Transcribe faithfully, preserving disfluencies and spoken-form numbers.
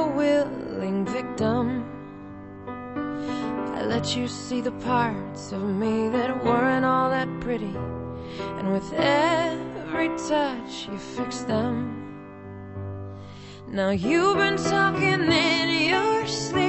willing victim. I let you see the parts of me that weren't all that pretty, and with every touch you fixed them. Now you've been talking in your sleep